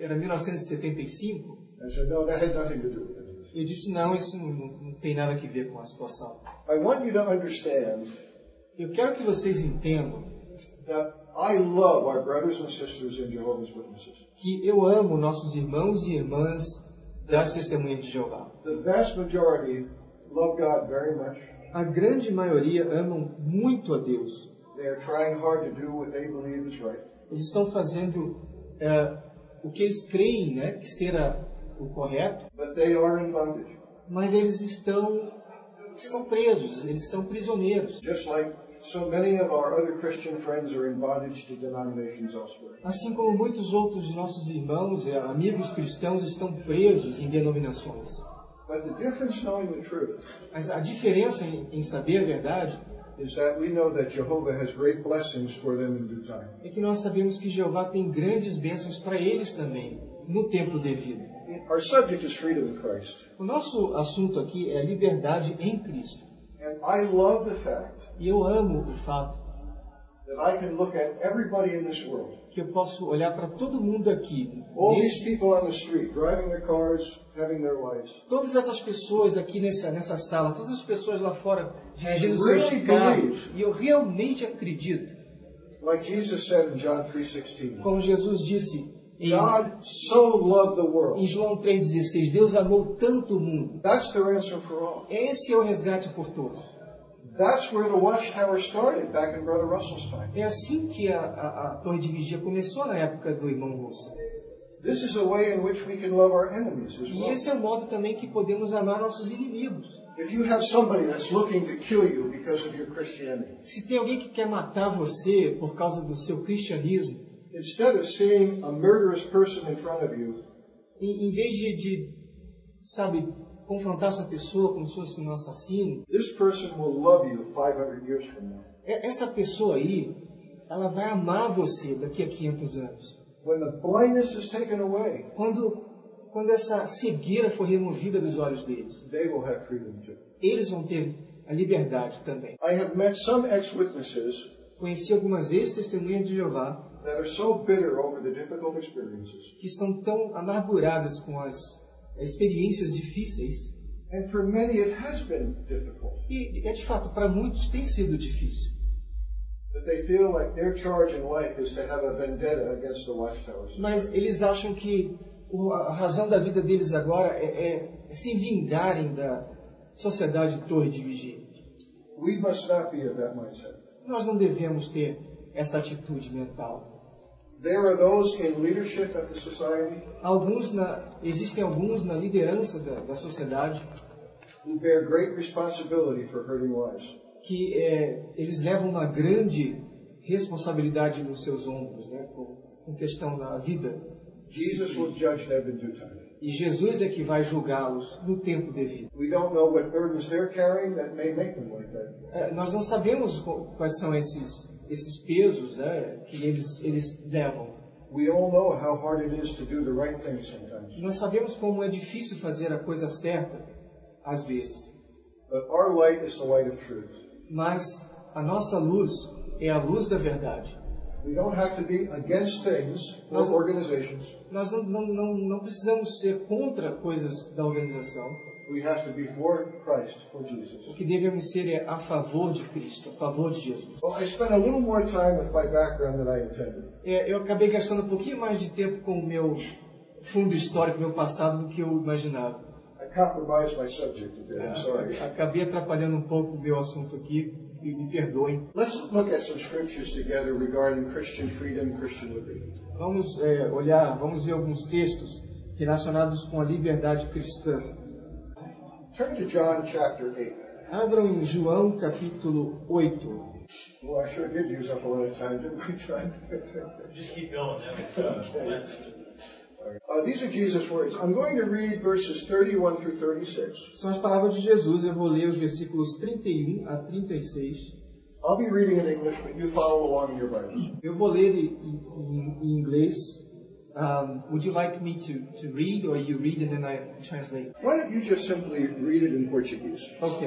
1975? I said, no, that had nothing to do with it. Eu disse, não, isso não tem nada a ver com a situação. I want you to understand Eu quero que vocês entendam that I love our brothers and sisters in Jehovah's Witnesses. que eu amo nossos irmãos e irmãs das Testemunhas de Jeová. The vast majority love God very much. A grande maioria amam muito a Deus. They are trying hard to do what they believe is right. Eles estão fazendo o que eles creem, né, que será o correto, But they are in bondage. mas eles são presos, eles são prisioneiros. Just like so many of our other Christian friends are in bondage to denominations elsewhere. Assim como muitos outros de nossos irmãos, amigos cristãos, estão presos em denominações. But the difference knowing the truth Mas a diferença em saber a verdade is that we know that Jehovah has great blessings for them in due time. é que nós sabemos que Jeová tem grandes bênçãos para eles também, no tempo devido. Our subject is freedom in Christ. O nosso assunto aqui é liberdade em Cristo. And I love the fact E eu amo o fato that I can look at everybody in this world. que eu posso olhar para todo mundo aqui, All these people on the street, driving their cars, having their lives. todas essas pessoas aqui nessa sala, todas as pessoas lá fora dirigindo really seus carros, believe. e eu realmente acredito, Like Jesus said in John 3:16. como Jesus disse God so loved the em world. João 3,16, Deus amou tanto o mundo. That's the ransom for all. Esse é o resgate por todos. That's where the watchtower started back in Brother Russell's time. É assim que a Torre de Vigia começou na época do irmão Russo. This is a way in which we can love our enemies as E well. esse é o modo também que podemos amar nossos inimigos. If you have somebody that's looking to kill you because of your Christianity, Se tem alguém que quer matar você por causa do seu cristianismo, instead of seeing a murderous person in front of you, em vez de, sabe, confrontar essa pessoa como se fosse um assassino, this person will love you 500 years from now. essa pessoa aí, ela vai amar você daqui a 500 anos. When the blindness is taken away, Quando essa cegueira for removida dos olhos deles, they will have freedom too. eles vão ter a liberdade também. I have met some ex-witnesses Conheci algumas ex-testemunhas de Jeová that are so bitter over the difficult experiences. que estão tão amarguradas com as experiências difíceis. And for many it has been difficult. E de fato, para muitos tem sido difícil. That they feel like their charge in life is to have a vendetta against the watchtowers. Mas eles acham que a razão da vida deles agora é se vingarem da sociedade Torre de Vigia. We must not be of that mindset. Nós não devemos ter essa atitude mental. There are those in leadership at the society Existem alguns na liderança da sociedade who bear great responsibility for hurting lives. que eles levam uma grande responsabilidade nos seus ombros, né, com questão da vida. Jesus will judge them in due time. E Jesus é que vai julgá-los no tempo devido. We don't know what burdens they're carrying that may make them like that. Nós não sabemos quais são esses pesos, né, que eles levam, We all know how hard it is to do the right thing sometimes. Nós sabemos como é difícil fazer a coisa certa, às vezes. But our light is the light of truth. Mas a nossa luz é a luz da verdade. We don't have to be against things or organizations. Nós não precisamos ser contra coisas da organização. We have to be for Christ, for Jesus. O que devemos ser é a favor de Cristo, a favor de Jesus. Well, I spent a little more time with my background than I intended. Eu acabei gastando um pouquinho mais de tempo com o meu fundo histórico, meu passado, do que eu imaginava. I compromised my subject a bit. I'm sorry. Acabei atrapalhando um pouco o meu assunto aqui, e me perdoem. Let's look at some scriptures together regarding Christian freedom, Christian liberty. Vamos ver alguns textos relacionados com a liberdade cristã. Turn to John chapter 8. Abram em João capítulo 8. Well, I sure did use up a lot of time, didn't I, John? Just keep going. These are Jesus' words. I'm going to read verses 31 through 36. São as palavras de Jesus. Eu vou ler os versículos 31 a 36. I'll be reading in English, but you follow along in your Bibles. Eu vou ler em inglês. Would you like me to read, or you read and then I translate? Why don't you just simply read it in Portuguese? Okay.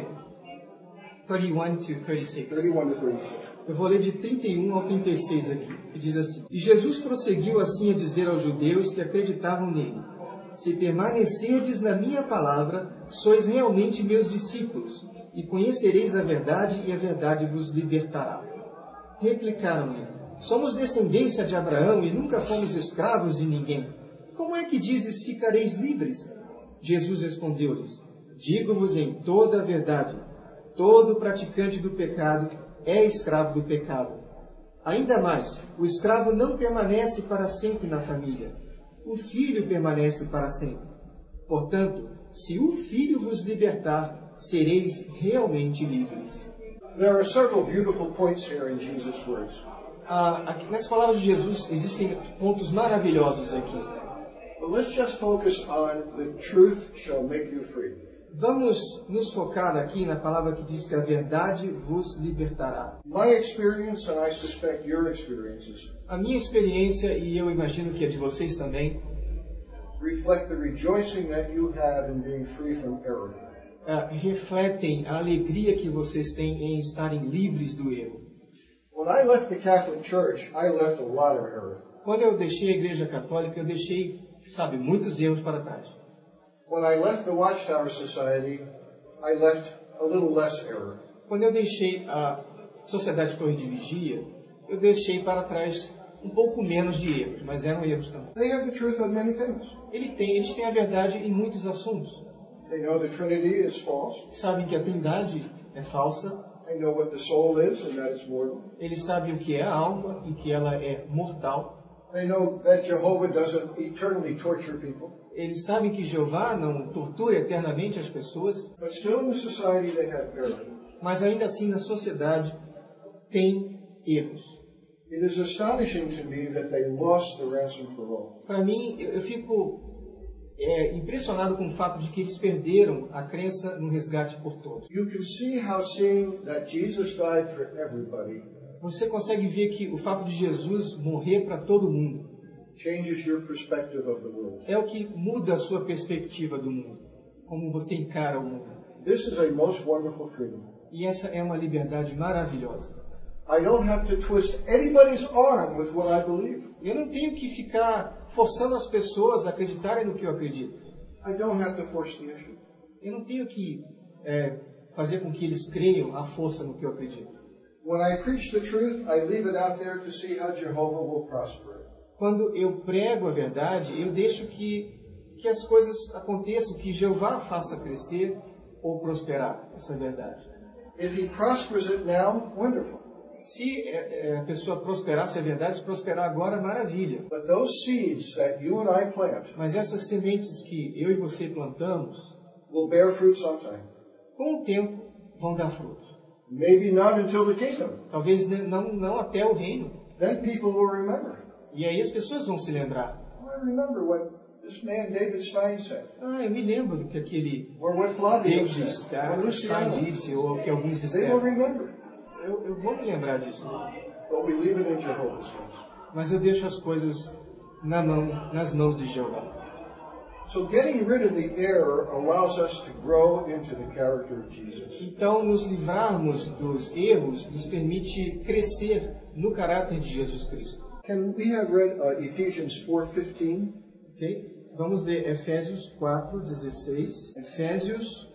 31 to 36. 31 to 36. Eu vou ler de 31 ao 36 aqui, que diz assim: E Jesus prosseguiu assim a dizer aos judeus que acreditavam nele: Se permanecerdes na minha palavra, sois realmente meus discípulos, e conhecereis a verdade, e a verdade vos libertará. Replicaram-lhe: Somos descendência de Abraão e nunca fomos escravos de ninguém. Como é que dizes, ficareis livres? Jesus respondeu-lhes: Digo-vos em toda a verdade, todo praticante do pecado é escravo do pecado. Ainda mais, o escravo não permanece para sempre na família. O filho permanece para sempre. Portanto, se o filho vos libertar, sereis realmente livres. There are several beautiful points here in Jesus' words. Nessa palavra de Jesus existem pontos maravilhosos aqui. But let's just focus on the truth shall make you free. Vamos nos focar aqui na palavra que diz que a verdade vos libertará. My experience, and I suspect your experiences, A minha experiência, e eu imagino que a de vocês também, reflect the rejoicing that you have in being free from error. refletem a alegria que vocês têm em estarem livres do erro. When I left the Catholic Church, I left a lot of error. Quando eu deixei a Igreja Católica, eu deixei, muitos erros para trás. When I left the Watchtower Society, I left a little less error. Quando eu deixei a Sociedade Torre de Vigia, eu deixei para trás um pouco menos de erros, mas eram erros também. They have the truth on many things. Eles têm a verdade em muitos assuntos. They know the Trinity is false. Sabem que a Trindade é falsa. They know what the soul is and that it's mortal. Eles sabem o que é a alma e que ela é mortal. They know that Jehovah doesn't eternally torture people. Eles sabem que Jeová não tortura eternamente as pessoas. But still in the society they have error. Mas ainda assim na sociedade tem erros. It is astonishing to me that they lost the ransom for all. Para mim, eu fico impressionado com o fato de que eles perderam a crença no resgate por todos. You can see how seeing that Jesus died for everybody Você consegue ver que o fato de Jesus morrer para todo mundo changes your perspective of the world. é o que muda a sua perspectiva do mundo, como você encara o mundo. This is a most wonderful freedom. E essa é uma liberdade maravilhosa. I don't have to twist anybody's arm with what I believe. Eu não tenho que ficar forçando as pessoas a acreditarem no que eu acredito. I don't have to force the issue. Eu não tenho que fazer com que eles creiam à força no que eu acredito. When I preach the truth, I leave it out there to see how Jehovah will prosper it. Quando eu prego a verdade, eu deixo que as coisas aconteçam, que Jeová faça crescer ou prosperar essa verdade. If he prospers it now, wonderful. Se a pessoa prosperasse a verdade, prosperar agora, maravilha. But those seeds that you and I plant Mas essas sementes que eu e você plantamos, will bear fruit sometime. com o tempo vão dar frutos. Maybe not until the kingdom. Talvez não até o reino. Then people will remember. E aí as pessoas vão se lembrar. Oh, I remember what this man David Stein said. Eu me lembro do que aquele Or what Flavio David said. Or Stein Luciano. disse, ou que alguns They will disseram. remember. Eu vou me lembrar disso. But we leave it in Jehovah's hands. Mas eu deixo as coisas nas mãos de Jeová. So getting rid of the error allows us to grow into the character of Jesus. Então, nos livrarmos dos erros nos permite crescer no caráter de Jesus Cristo. Can we have read Ephesians 4:15? Ok? Vamos ler Efésios 4:16. Efésios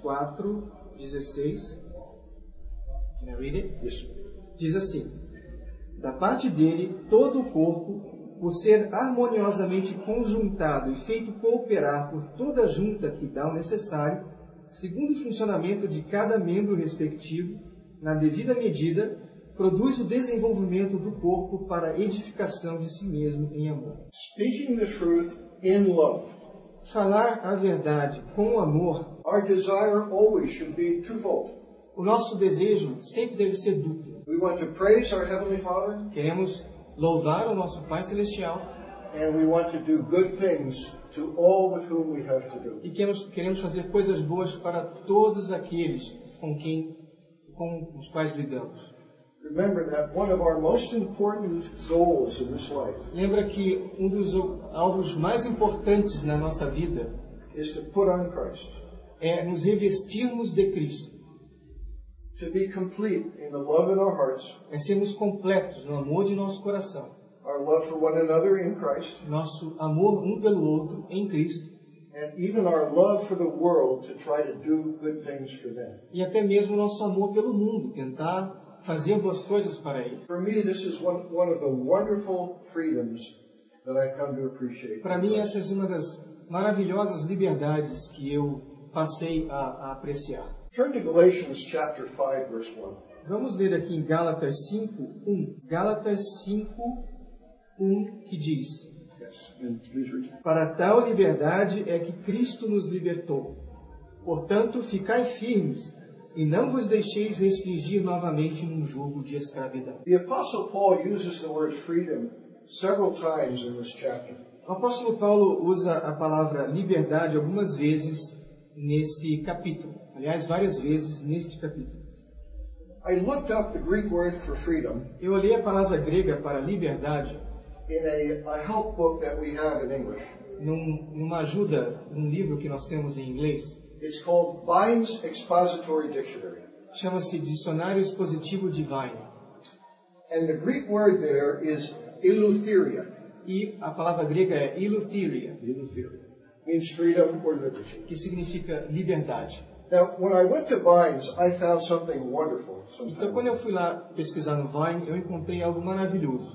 4:16. Can I read it? Yes. Diz assim: da parte dele, todo o corpo, por ser harmoniosamente conjuntado e feito cooperar por toda a junta que dá o necessário, segundo o funcionamento de cada membro respectivo, na devida medida, produz o desenvolvimento do corpo para a edificação de si mesmo em amor. Speaking the truth in love. Falar a verdade com amor. Our desire always should be twofold. O nosso desejo sempre deve ser duplo. We want to praise our Heavenly Father, Queremos louvar o nosso Pai Celestial and we want to do good things to all with whom we have to do. e queremos fazer coisas boas para todos aqueles com os quais lidamos. Remember that one of our most important goals in this life Lembra que um dos alvos mais importantes na nossa vida is to put on Christ, é nos revestirmos de Cristo, to be complete in the love in our hearts, é sermos completos no amor de nosso coração, our love for one another in Christ, nosso amor um pelo outro em Cristo, and even our love for the world to try to do good things for them. e até mesmo nosso amor pelo mundo, tentar fazer boas coisas para eles. For me, this is one of the wonderful freedoms that I come to appreciate. Para mim, essa é uma das maravilhosas liberdades que eu passei a apreciar. Turn to Galatians chapter 5, verse 1. Vamos ler aqui em Gálatas 5:1. Gálatas 5:1, que diz: Yes, and please read. para tal liberdade é que Cristo nos libertou. Portanto, ficai firmes e não vos deixeis restringir novamente num jugo de escravidão. The Apostle Paul uses the word freedom several times in this chapter. O apóstolo Paulo usa a palavra liberdade algumas vezes nesse capítulo. Aliás, várias vezes neste capítulo. I looked up the Greek word for freedom Eu olhei a palavra grega para liberdade in a help book that we have in English. numa ajuda, num livro que nós temos em inglês. It's called Vine's Expository Dictionary. Chama-se Dicionário Expositivo de Vine. And the Greek word there is eleutheria. E a palavra grega é eleutheria, Means freedom or liberty. que significa liberdade. Now, when I went to Vines, I found something wonderful. Então, quando eu fui lá pesquisar no Vine, eu encontrei algo maravilhoso.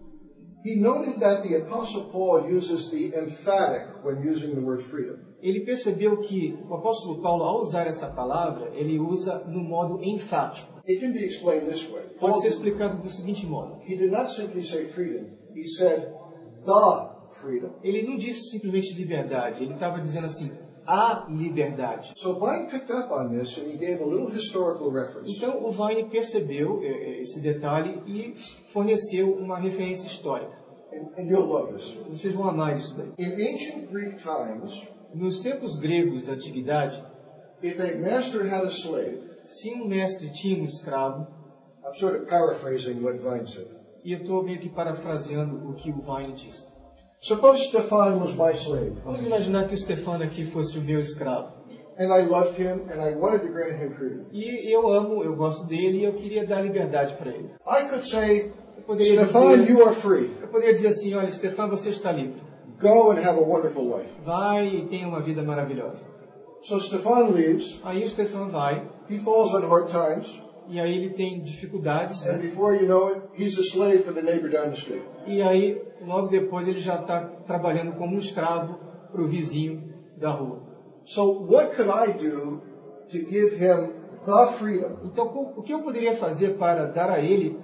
He noted that the Apostle Paul uses the emphatic when using the word freedom. Ele percebeu que o apóstolo Paulo, ao usar essa palavra, ele usa no modo enfático. It can be explained this way. Pode ser explicado do seguinte modo. He did not simply say freedom. He said the freedom. Ele não disse simplesmente liberdade, ele estava dizendo assim, a liberdade. So Vine picked up on this and he gave a little historical reference. Então o Vine percebeu esse detalhe e forneceu uma referência histórica. And you'll love this. Vocês vão amar isso daí. In ancient Greek times, Nos tempos gregos da antiguidade, if a master had a slave, se um mestre tinha um escravo, I'm sort of paraphrasing what Vine said. e eu estou meio que parafraseando o que o Vine disse. Suppose Stefan was my slave, Vamos imaginar que o Stefano aqui fosse o meu escravo. and I loved him, and I wanted to grant him freedom. E eu gosto dele e eu queria dar liberdade para ele. I could say, Eu poderia Stefan, dizer, you are free. assim, olha, Stefano, você está livre. Go and have a wonderful life. Vai e tenha uma vida maravilhosa. So Stefan leaves. Aí o Stefano vai, He falls on hard times, e aí ele tem dificuldades, and né? before you know it, he's a slave for the neighbor down the street. E aí, logo depois, ele já está trabalhando como um escravo para o vizinho da rua. So what could I do to give him the freedom? Então, o que eu poderia fazer para dar a ele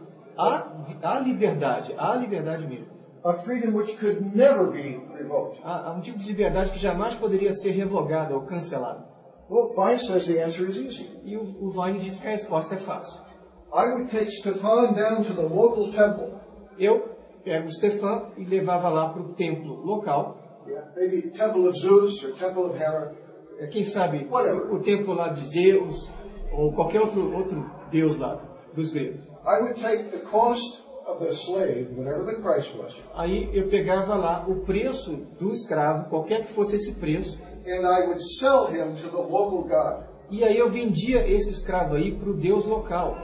a liberdade mesmo? A freedom which could never be revoked. Um tipo de liberdade que jamais poderia ser revogada ou cancelada. Well, Vine says the answer is easy. E o Vine diz que a resposta é fácil. I would take Stefan down to the local temple. Eu pego o Stefano e levava lá para o templo local. Yeah, maybe Temple of Zeus or Temple of Hera. Quem sabe Whatever. o templo lá de Zeus ou qualquer outro deus lá dos gregos. I would take the cost of the slave, whatever the price was, Aí eu pegava lá o preço do escravo, qualquer que fosse esse preço, and I would sell him to the local god. e aí eu vendia esse escravo aí para o Deus local.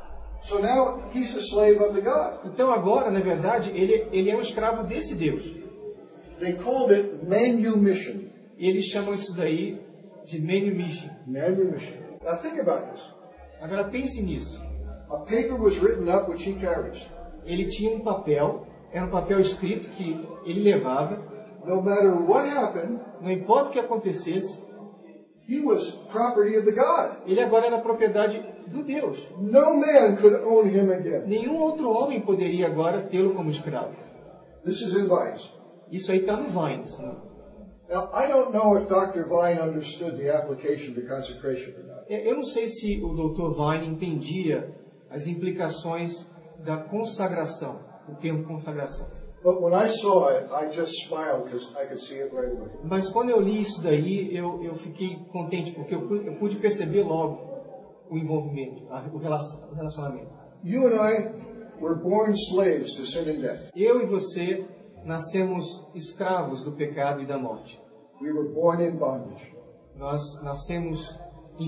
So now he's a slave of the god. Então agora, na verdade, ele é um escravo desse Deus. They called it manumission. Eles chamam isso daí de manumission. Manumission. Now think about this. Agora pense nisso. A paper was written up which he carries. Ele tinha um papel, era um papel escrito que ele levava. No matter what happened, Não importa o que acontecesse, he was property of the god. ele agora era propriedade do Deus. No man could own him again. Nenhum outro homem poderia agora tê-lo como escravo. This is in Vines. Isso aí está no Vines. Né? Now, I don't know if Dr. Vine understood the application to consecration or not. Eu não sei se o Dr. Vine entendia as implicações da consagração, o termo consagração. But when I saw it, I just smiled because I could see it right away. Mas quando eu li isso daí, eu fiquei contente, porque eu pude perceber logo o envolvimento, o relacionamento. You and I were born slaves to sin and death. Eu e você nascemos escravos do pecado e da morte. We were born in bondage. Nós nascemos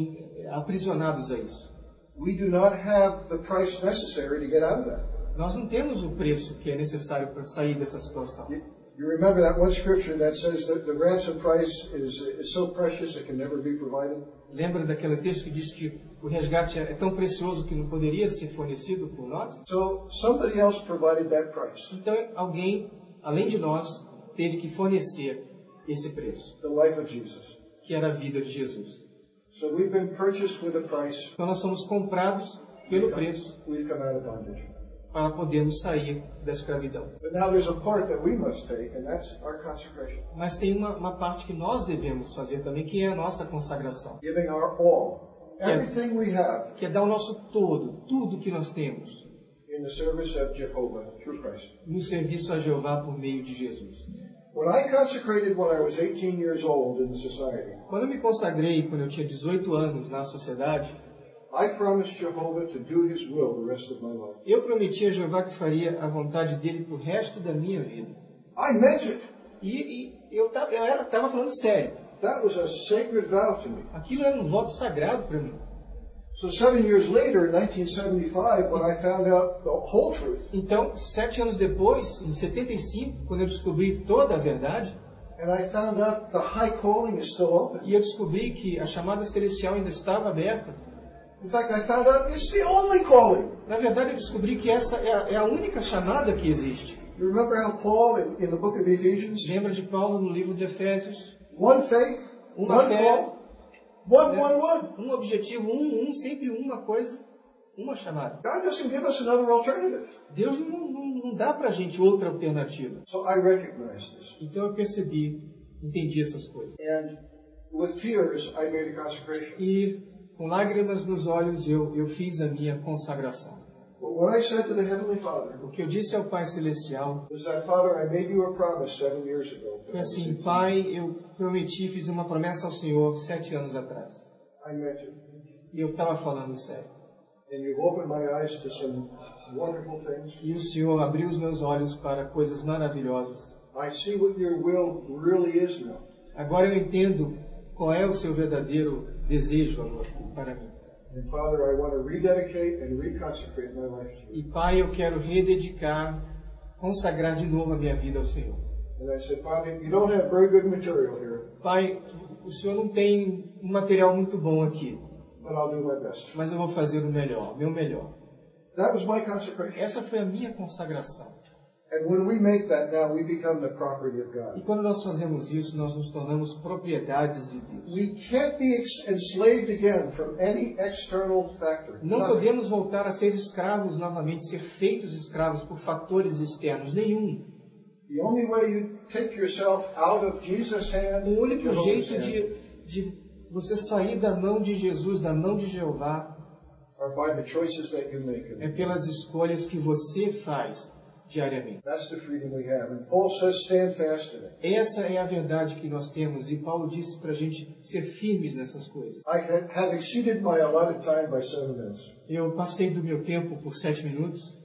aprisionados a isso. We do not have the price necessary to get out of that. Nós não temos o preço que é necessário para sair dessa situação. You remember that one scripture that says that the ransom price is so precious it can never be provided? Lembra daquele texto que diz que o resgate é tão precioso que não poderia ser fornecido por nós? So somebody else provided that price. Então alguém, além de nós, teve que fornecer esse preço, The life of Jesus. que era a vida de Jesus. So we've been purchased with a price. Então nós somos comprados pelo preço We've come out of bondage. para podermos sair da escravidão. But now there's a part that we must take, and that's our consecration. Mas tem uma parte que nós devemos fazer também, que é a nossa consagração. Giving our all. Everything we have Que é dar o nosso todo, tudo que nós temos, in the service of Jehovah through Christ. no serviço a Jeová por meio de Jesus. When I consecrated when I was 18 years old in the society, Quando eu me consagrei, quando eu tinha 18 anos na sociedade, I promised Jehovah to do His will the rest of my life. eu prometi a Jeová que faria a vontade dele pro resto da minha vida. I meant it. E eu estava falando sério. That was a sacred vow to me. Aquilo era um voto sagrado para mim. So 7 years later, in 1975, when I found out the whole truth, Então, 7 anos depois, em 75, quando eu descobri toda a verdade, and I found out the high calling is still open. e eu descobri que a chamada celestial ainda estava aberta, In fact, I found out it's the only calling. na verdade eu descobri que essa é a única chamada que existe. You remember how Paul, in the book of Ephesians, Lembra de Paulo no livro de Efésios? one faith, Uma one fé, call, one. um objetivo, sempre uma coisa, uma chamada. God doesn't give us another alternative. Deus não dá pra gente outra alternativa. So I recognize this. Então eu entendi essas coisas. And with tears, I made a consecration. E com lágrimas nos olhos eu fiz a minha consagração. But what I said to the Heavenly Father O que eu disse ao Pai Celestial was that, Father, I made you a promise 7 years ago. foi assim: Pai, eu prometi, fiz uma promessa ao Senhor 7 anos atrás. I meant it. E eu estava falando sério. And you've opened my eyes to some wonderful things. E o Senhor abriu os meus olhos para coisas maravilhosas. I see what your will really is now. Agora eu entendo qual é o seu verdadeiro desejo, amor, para mim. And Father, I want to rededicate and reconsecrate my life to you. E Pai, eu quero rededicar, consagrar de novo a minha vida ao Senhor. And I said, Father, you don't have very good material here, Pai, o Senhor não tem um material muito bom aqui, but I'll do my best. mas eu vou fazer o melhor, meu melhor. That was my consecration. Essa foi a minha consagração. And when we make that now, we become the property of E God. quando nós fazemos isso, nós nos tornamos propriedades de Deus. We can't be enslaved again from any external factor. Não Nothing. podemos voltar a ser escravos novamente, ser feitos escravos por fatores externos, nenhum. The only way you take yourself out of Jesus' hand, O único Jehovah's jeito hand, de você sair da mão de Jesus, da mão de Jeová, are by the choices that you make. é pelas escolhas que você faz diariamente. That's the freedom we have. And Paul says, stand fast in it. Essa é a verdade que nós temos, e Paulo disse para a gente ser firmes nessas coisas. I have exceeded my allotted time by 7 minutes. Eu passei do meu tempo por 7 minutos,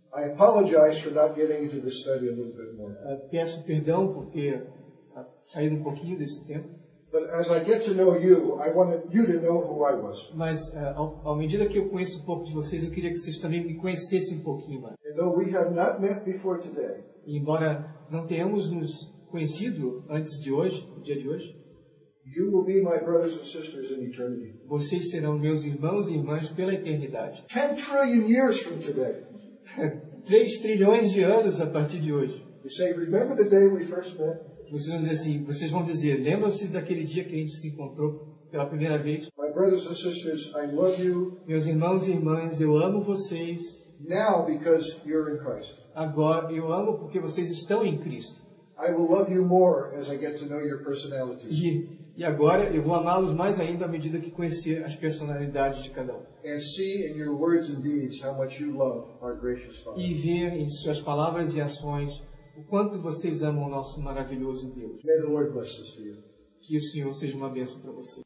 I apologize for not getting into the study a little bit more. Peço perdão por ter saído um pouquinho desse tempo. But as I get to know you, I wanted you to know who I was. Mas, à medida que eu conheço um pouco de vocês, eu queria que vocês também me conhecessem um pouquinho mais. And though we have not met before today, E embora não tenhamos nos conhecido antes de hoje, no dia de hoje, you will be my brothers and sisters in eternity. vocês serão meus irmãos e irmãs pela eternidade. 10 trillion years from today. 3 trilhões de anos a partir de hoje. You say, remember the day we first met? Vocês vão dizer, lembram-se daquele dia que a gente se encontrou pela primeira vez? My brothers and sisters, I love you Meus irmãos e irmãs, eu amo vocês. now because you're in Christ. Agora, eu amo porque vocês estão em Cristo. I will love you more as I get to know your personalities. E agora eu vou amá-los mais ainda à medida que conhecer as personalidades de cada um. And see in your words and deeds how much you love our gracious Father. E ver em suas palavras e ações o quanto vocês amam o nosso maravilhoso Deus. May the Lord bless this to you. Que o Senhor seja uma bênção para vocês.